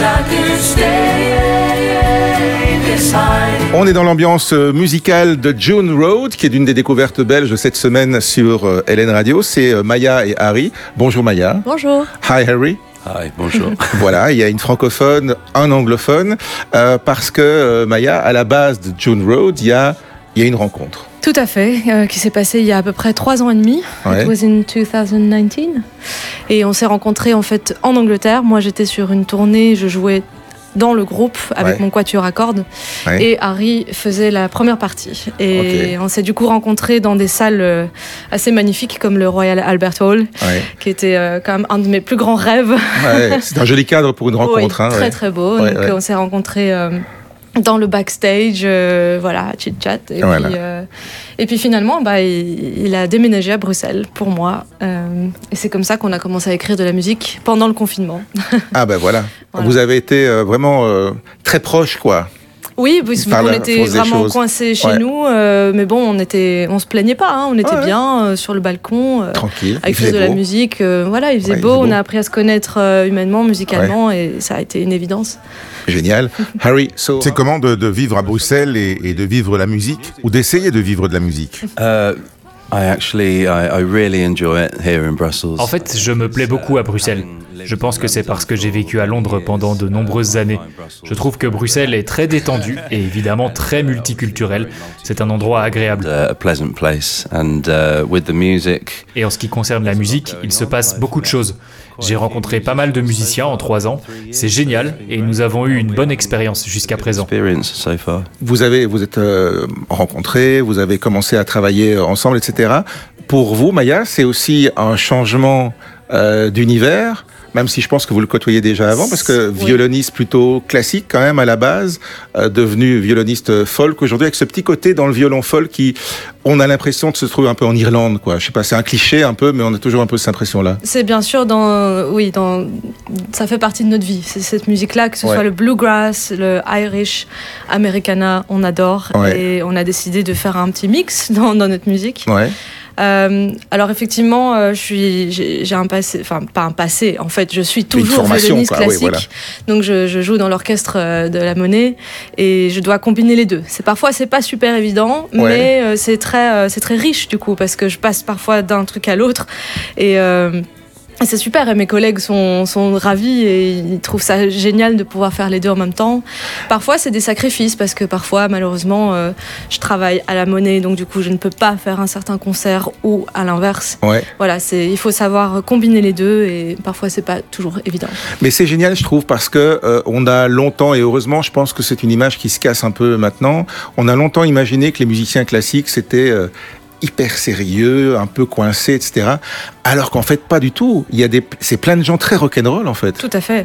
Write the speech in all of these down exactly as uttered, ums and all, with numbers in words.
On est dans l'ambiance musicale de June Road, qui est d'une des découvertes belges cette semaine sur L N Radio. C'est Maya et Harry. Bonjour Maya. Bonjour. Hi Harry. Hi, bonjour. Voilà, il y a une francophone, un anglophone, euh, parce que euh, Maya, à la base de June Road, il y a, il y a une rencontre. Tout à fait, euh, qui s'est passée il y a à peu près trois ans et demi. Ouais. It was in twenty nineteen. Et on s'est rencontrés en fait en Angleterre. Moi, j'étais sur une tournée, je jouais dans le groupe avec Ouais. mon quatuor à cordes, Ouais. et Harry faisait la première partie. Et Okay. on s'est du coup rencontrés dans des salles euh, assez magnifiques comme le Royal Albert Hall, Ouais. qui était euh, quand même un de mes plus grands rêves. Ouais, c'est un joli cadre pour une rencontre. Oui, hein, très ouais. très beau. Ouais, Donc ouais. on s'est rencontrés euh, dans le backstage, euh, voilà, chit chat. Et, Voilà. puis, euh, et puis finalement, bah, il, il a déménagé à Bruxelles pour moi. Euh, et c'est comme ça qu'on a commencé à écrire de la musique pendant le confinement. Ah ben voilà. Voilà. Vous avez été euh, vraiment euh, très proche, quoi. Oui, parce Par qu'on la était force des vraiment choses. coincés chez Ouais. nous, euh, mais bon, on était, on se plaignait pas, hein, on était Ah ouais. bien euh, sur le balcon. euh, Tranquille. à Il écrire faisait de la beau. musique, euh, voilà, il faisait Ouais, il beau, faisait on beau. a appris à se connaître euh, humainement, musicalement, et ça a été une évidence. Génial. Harry, so, C'est comment de, de vivre à Bruxelles et, et de vivre la musique, ou d'essayer de vivre de la musique? Uh, I actually, I, I really enjoy it here in Brussels. En fait, je me plais beaucoup à Bruxelles. Je pense que c'est parce que j'ai vécu à Londres pendant de nombreuses années. Je trouve que Bruxelles est très détendue et évidemment très multiculturelle. C'est un endroit agréable. Uh, a pleasant place, and uh, with the music, Et en ce qui concerne la musique, il se passe beaucoup de choses. J'ai rencontré pas mal de musiciens en trois ans. C'est génial et nous avons eu une bonne expérience jusqu'à présent. experience so far. vous avez, vous êtes euh, rencontrés, vous avez commencé à travailler ensemble, et cetera. Pour vous, Maya, c'est aussi un changement euh, d'univers, même si je pense que vous le côtoyez déjà avant, parce que Oui. violoniste plutôt classique quand même à la base, euh, devenu violoniste folk aujourd'hui, avec ce petit côté dans le violon folk qui, on a l'impression de se trouver un peu en Irlande, quoi. Je sais pas, c'est un cliché un peu, mais on a toujours un peu cette impression-là. C'est bien sûr dans, oui, dans, ça fait partie de notre vie. C'est cette musique-là, que ce Ouais. soit le bluegrass, le Irish, Americana, on adore. Ouais. Et on a décidé de faire un petit mix dans, dans notre musique. Ouais. Euh, alors effectivement, euh, je suis, j'ai, j'ai un passé, enfin pas un passé. En fait, je suis Une toujours formation, violoniste quoi. Oui, classique. voilà. Donc je, je joue dans l'orchestre euh, de la Monnaie et je dois combiner les deux. C'est parfois c'est pas super évident, Ouais. mais euh, c'est très, euh, c'est très riche du coup parce que je passe parfois d'un truc à l'autre et euh, Et c'est super, et mes collègues sont, sont ravis et ils trouvent ça génial de pouvoir faire les deux en même temps. Parfois, c'est des sacrifices parce que parfois, malheureusement, euh, je travaille à la Monnaie, donc du coup, je ne peux pas faire un certain concert ou à l'inverse. Ouais. Voilà, c'est, il faut savoir combiner les deux et parfois, c'est pas toujours évident. Mais c'est génial, je trouve, parce que euh, on a longtemps, et heureusement, je pense que c'est une image qui se casse un peu maintenant, on a longtemps imaginé que les musiciens classiques, c'était... Euh, hyper sérieux, un peu coincé, et cetera. Alors qu'en fait, pas du tout. Il y a des, c'est plein de gens très rock'n'roll, en fait. Tout à fait.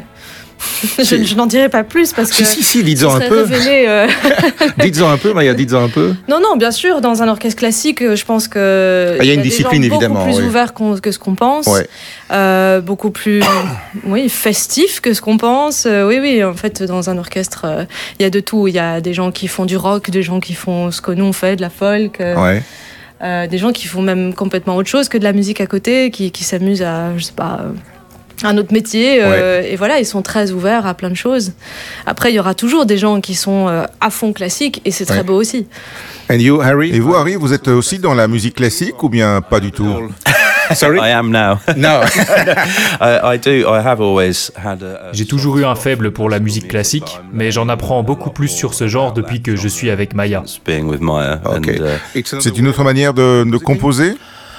je, je n'en dirai pas plus parce que... Si, si, si, dites-en un serait peu. révélé, euh... dites-en un peu, Maya, dites-en un peu. Non, non, bien sûr, dans un orchestre classique, je pense que... Ah, il y a une des discipline, gens évidemment, beaucoup plus oui. ouverts qu'on- que ce qu'on pense. Ouais. Euh, beaucoup plus oui, festif que ce qu'on pense. Euh, oui, oui, en fait, dans un orchestre, euh, il y a de tout. Il y a des gens qui font du rock, des gens qui font ce que nous on fait, de la folk. euh, Ouais. Euh, des gens qui font même complètement autre chose que de la musique à côté, qui, qui s'amusent à, je sais pas, euh, un autre métier. euh, et voilà, ils sont très ouverts à plein de choses. Après, il y aura toujours des gens qui sont euh, à fond classique, et c'est très Ouais. beau aussi. And you, Harry? Et vous, Harry, vous êtes aussi dans la musique classique ou bien pas du tout? Sorry? I am now. No. I, I do. I have always had a. a J'ai toujours eu un faible pour la musique classique, mais j'en apprends beaucoup plus sur ce genre depuis que je suis avec Maya. being with Maya, Ok. and uh, It's another C'est une autre manière de, de composer?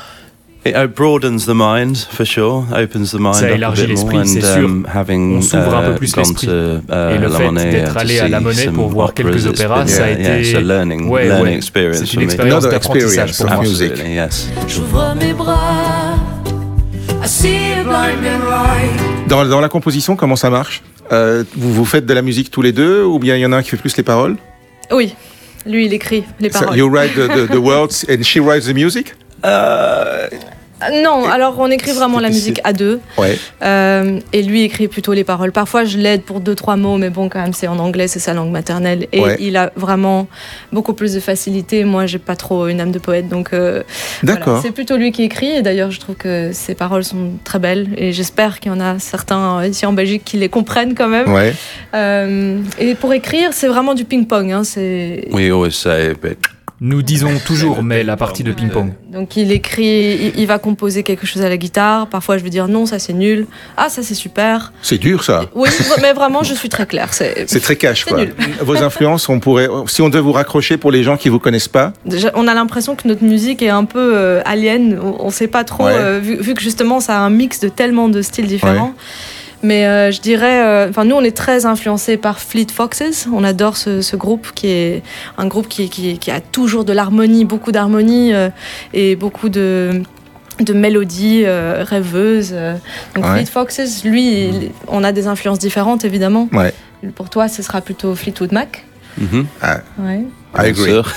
it uh, broadens the mind for sure, opens the mind Ça up a élargit bit more, l'esprit, and c'est sûr. um, having On s'ouvre un peu uh, plus gone l'esprit. to, uh, Et le La fait Monnaie, d'être uh, to allé à see La Monnaie some pour voir operas, quelques it's opéras, been, ça a yeah, yeah, été- it's a learning, Ouais, learning ouais. experience C'est for une me. expérience Another d'apprentissage pour moi. experience. Absolutely, yes. J'ouvre mes bras, I see a blinding light. Dans, dans la composition, comment ça marche? Euh, vous, vous faites de la musique tous les deux, ou bien il y en a un qui fait plus les paroles? Oui, lui, il écrit les So paroles. you write the, the, the words and she writes the music? Uh, Non, alors on écrit vraiment la musique à deux. Ouais. Euh, et lui écrit plutôt les paroles. Parfois, je l'aide pour deux, trois mots, mais bon, quand même, c'est en anglais, c'est sa langue maternelle. Et Ouais. il a vraiment beaucoup plus de facilité. Moi, j'ai pas trop une âme de poète, donc euh, D'accord. voilà. C'est plutôt lui qui écrit. Et d'ailleurs, je trouve que ses paroles sont très belles. Et j'espère qu'il y en a certains ici en Belgique qui les comprennent quand même. Ouais. Euh, et pour écrire, c'est vraiment du ping-pong. Hein, c'est... We always say, but Nous disons toujours, mais la partie de ping-pong. Donc il écrit, il, il va composer quelque chose à la guitare. Parfois je vais dire non, ça c'est nul. Ah, ça c'est super. C'est dur, ça. Oui, mais vraiment je suis très claire. C'est, C'est très cash, C'est quoi. nul. Vos influences, on pourrait, si on devait vous raccrocher pour les gens qui vous connaissent pas. Déjà, on a l'impression que notre musique est un peu euh, alien. On, on sait pas trop, Ouais. euh, vu, vu que justement ça a un mix de tellement de styles différents. Mais euh, je dirais, euh, enfin nous on est très influencés par Fleet Foxes. On adore ce, ce groupe qui est un groupe qui, qui, qui a toujours de l'harmonie, beaucoup d'harmonie euh, et beaucoup de de mélodies euh, rêveuses. euh. Donc Ouais. Fleet Foxes, lui, il- on a des influences différentes évidemment. Ouais. Pour toi, ce sera plutôt Fleetwood Mac. mhm, Ouais. I bien agree. sûr.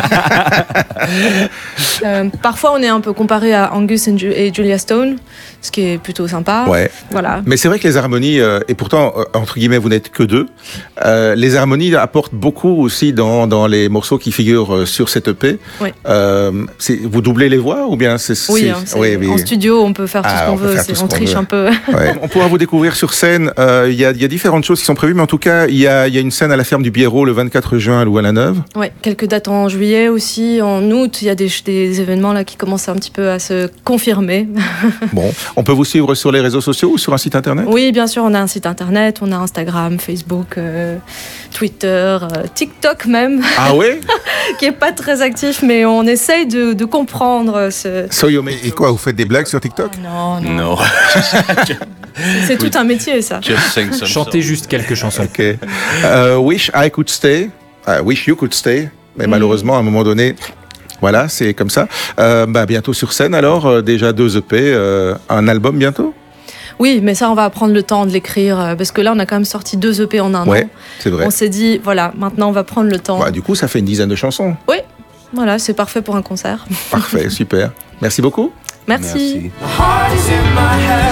Euh, parfois, on est un peu comparé à Angus et Ju- et Julia Stone, ce qui est plutôt sympa. Ouais. Voilà. Mais c'est vrai que les harmonies, euh, et pourtant, euh, entre guillemets, vous n'êtes que deux, euh, les harmonies apportent beaucoup aussi dans, dans les morceaux qui figurent euh, sur cette E P. Ouais. Euh, c'est, vous doublez les voix ou bien c'est... Oui, c'est- hein, c'est- oui, oui. en studio, on peut faire tout Ah, ce qu'on on peut veut. faire c'est- tout ce on qu'on triche veut. un peu. Ouais. On pourra vous découvrir sur scène. Euh, Il y, a, il y a différentes choses qui sont prévues, mais en tout cas, il y a, il y a une scène à la ferme du Biérot le vingt-quatre juin à Louvain-la-Neuve. Ouais, quelques dates en juillet aussi, en août, il y a des, des événements là qui commencent un petit peu à se confirmer. Bon, on peut vous suivre sur les réseaux sociaux ou sur un site internet? Oui, bien sûr, on a un site internet, on a Instagram, Facebook, euh, Twitter, euh, TikTok même, Ah ouais? qui est pas très actif, mais on essaye de, de comprendre ce. So you make- Et quoi, vous faites des blagues sur TikTok? Non, non, No, c'est tout un métier ça. just sing some Chantez songs. juste quelques chansons. Ok. Euh, wish I could stay. Uh, wish you could stay. Mais Mm. malheureusement, à un moment donné, voilà, c'est comme ça. Euh, bah, bientôt sur scène, alors, euh, déjà deux E P, euh, un album bientôt? Oui, mais ça, on va prendre le temps de l'écrire, euh, parce que là, on a quand même sorti deux E P en un Ouais, an. c'est vrai. On s'est dit, voilà, maintenant, on va prendre le temps. Bah, du coup, ça fait une dizaine de chansons. Voilà, c'est parfait pour un concert. Parfait, super. Merci beaucoup. Merci. Merci. The heart is in my head.